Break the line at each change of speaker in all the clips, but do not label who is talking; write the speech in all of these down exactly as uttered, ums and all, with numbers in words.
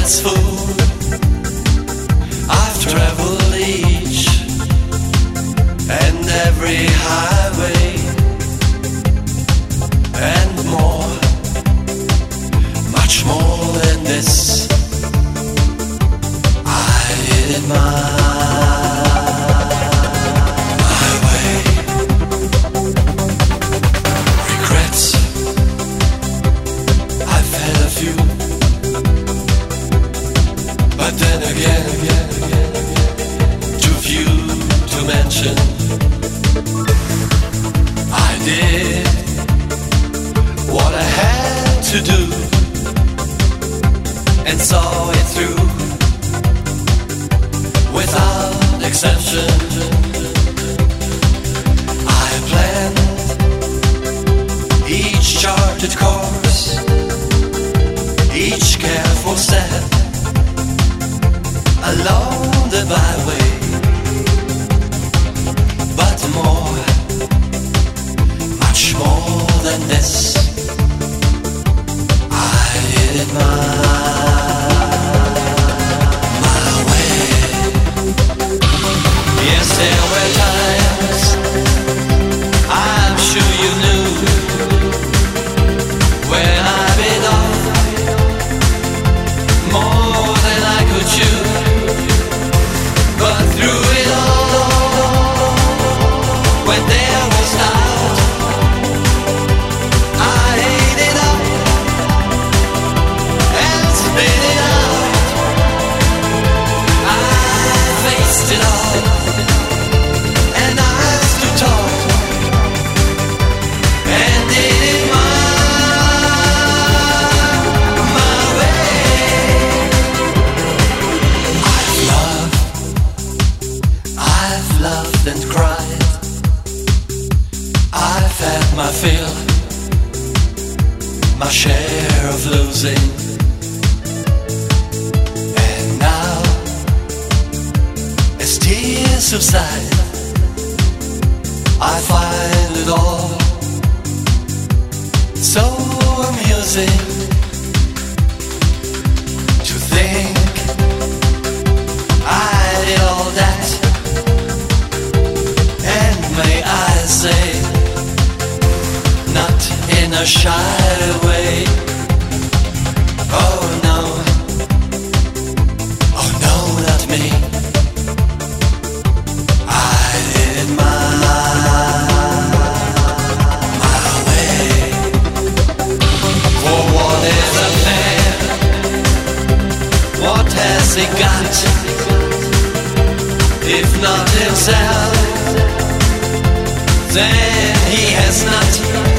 its food. I've traveled each and every highway and more, much more than this. I did it my then again, again, again, again, too few to mention. I did what I had to do and saw it through without exception. I planned each charted course, each careful step along the byway, but more, much more than this, I did it my, my way. Yes, there were times, I'm sure you knew, when I bit off more than I could chew. But through it all, when there was doubt, I ate it up and spit it out. I faced it all, and I stood tall and did it my, my way. I've loved, I've loved and cried. I've had my fill, my share of losing. And now, as tears subside, I find it all so amusing to think I did all that. May I say, not in a shy way. Oh no, oh no, not me. I did it my, my way. For what is a man? What has he got? If not himself, then he has not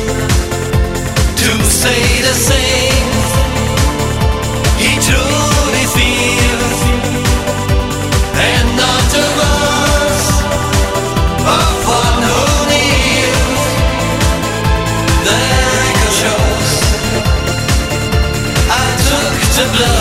to say the same. He truly feels, and not a verse of one who kneels. The record shows I took the blood